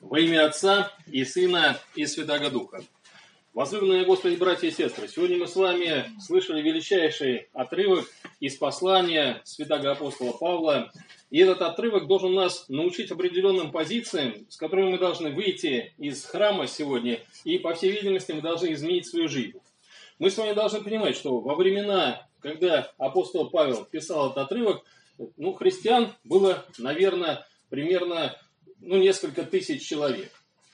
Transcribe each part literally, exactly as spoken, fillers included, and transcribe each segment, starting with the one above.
Во имя Отца и Сына и Святаго Духа. Возлюбленные Господи, братья и сестры, сегодня мы с вами слышали величайший отрывок из послания святаго апостола Павла. И этот отрывок должен нас научить определенным позициям, с которыми мы должны выйти из храма сегодня, и, по всей видимости, мы должны изменить свою жизнь. Мы с вами должны понимать, что во времена, когда апостол Павел писал этот отрывок, ну, христиан было, наверное, примерно ну, несколько тысяч человек.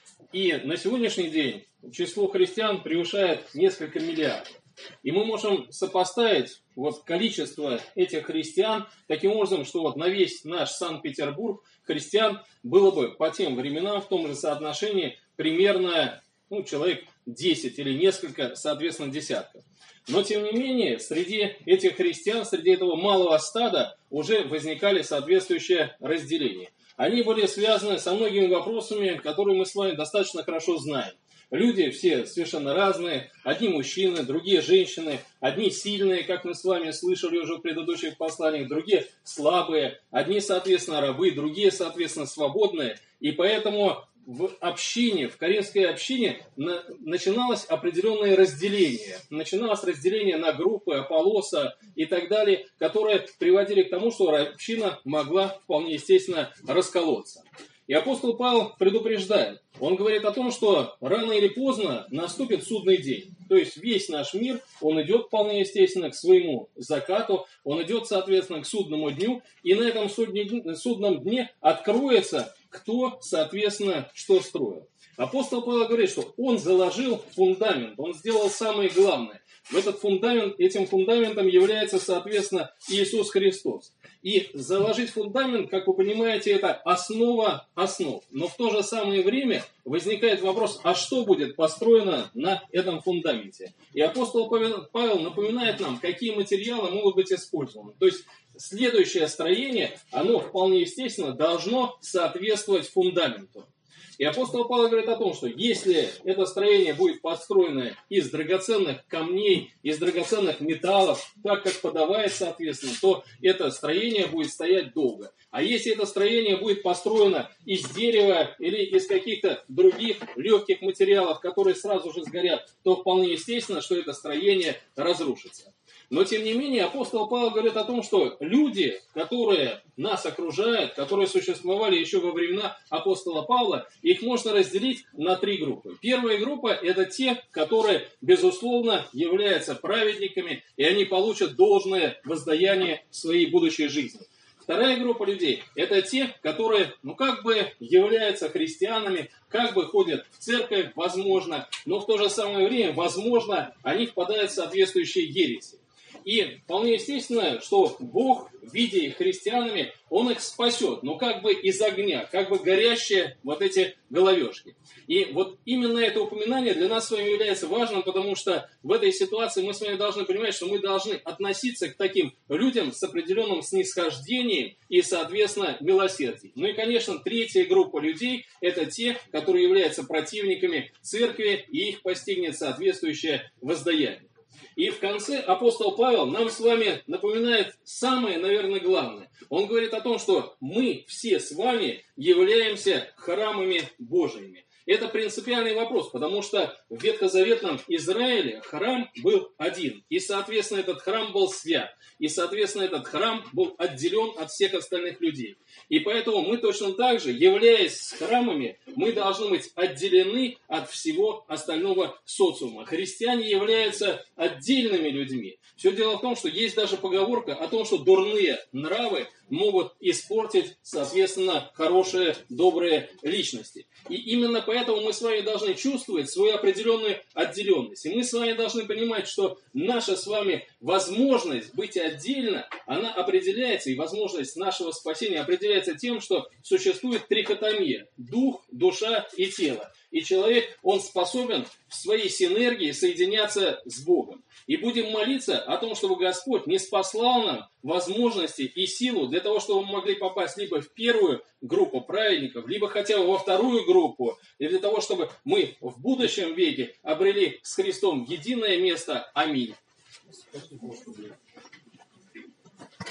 И на сегодняшний день число христиан превышает несколько миллиардов. И мы можем сопоставить вот количество этих христиан таким образом, что вот на весь наш Санкт-Петербург христиан было бы по тем временам в том же соотношении примерно ну, человек десять или несколько, соответственно, десятков. Но, тем не менее, среди этих христиан, среди этого малого стада уже возникали соответствующие разделения. Они были связаны со многими вопросами, которые мы с вами достаточно хорошо знаем. Люди все совершенно разные, одни мужчины, другие женщины, одни сильные, как мы с вами слышали уже в предыдущих посланиях, другие слабые, одни, соответственно, рабы, другие, соответственно, свободные. И поэтому в общине, в коринфской общине на, начиналось определенное разделение. Начиналось разделение на группы, Аполлоса и так далее, которые приводили к тому, что община могла вполне естественно расколоться. И апостол Павел предупреждает. Он говорит о том, что рано или поздно наступит судный день. То есть весь наш мир, он идет вполне естественно к своему закату, он идет, соответственно, к судному дню, и на этом судном дне откроется, кто, соответственно, что строил. Апостол Павел говорит, что он заложил фундамент, он сделал самое главное. В этот фундамент, этим фундаментом является, соответственно, Иисус Христос. И заложить фундамент, как вы понимаете, это основа основ. Но в то же самое время возникает вопрос, а что будет построено на этом фундаменте? И апостол Павел напоминает нам, какие материалы могут быть использованы. То есть следующее строение, оно вполне естественно должно соответствовать фундаменту. И апостол Павел говорит о том, что если это строение будет построено из драгоценных камней, из драгоценных металлов, так как подавает, соответственно, то это строение будет стоять долго. А если это строение будет построено из дерева или из каких-то других легких материалов, которые сразу же сгорят, то вполне естественно, что это строение разрушится. Но, тем не менее, апостол Павел говорит о том, что люди, которые нас окружают, которые существовали еще во времена апостола Павла, их можно разделить на три группы. Первая группа – это те, которые, безусловно, являются праведниками, и они получат должное воздаяние в своей будущей жизни. Вторая группа людей – это те, которые, ну, как бы являются христианами, как бы ходят в церковь, возможно, но в то же самое время, возможно, они впадают в соответствующие ереси. И вполне естественно, что Бог, видя их христианами, Он их спасет, но как бы из огня, как бы горящие вот эти головешки. И вот именно это упоминание для нас с вами является важным, потому что в этой ситуации мы с вами должны понимать, что мы должны относиться к таким людям с определенным снисхождением и, соответственно, милосердием. Ну и, конечно, третья группа людей – это те, которые являются противниками церкви, и их постигнет соответствующее воздаяние. И в конце апостол Павел нам с вами напоминает самое, наверное, главное. Он говорит о том, что мы все с вами являемся храмами Божьими. Это принципиальный вопрос, потому что в ветхозаветном Израиле храм был один. И, соответственно, этот храм был свят. И, соответственно, этот храм был отделен от всех остальных людей. И поэтому мы точно так же, являясь храмами, мы должны быть отделены от всего остального социума. Христиане являются отдельными людьми. Все дело в том, что есть даже поговорка о том, что дурные нравы могут испортить, соответственно, хорошие, добрые личности. И именно поэтому мы с вами должны чувствовать свою определенную отделенность. И мы с вами должны понимать, что наша с вами возможность быть отдельно, она определяется, и возможность нашего спасения определяется тем, что существует трихотомия – дух, душа и тело. И человек, он способен в своей синергии соединяться с Богом. И будем молиться о том, чтобы Господь не спаслал нам возможности и силу для того, чтобы мы могли попасть либо в первую группу праведников, либо хотя бы во вторую группу, и для того, чтобы мы в будущем веке обрели с Христом единое место. Аминь.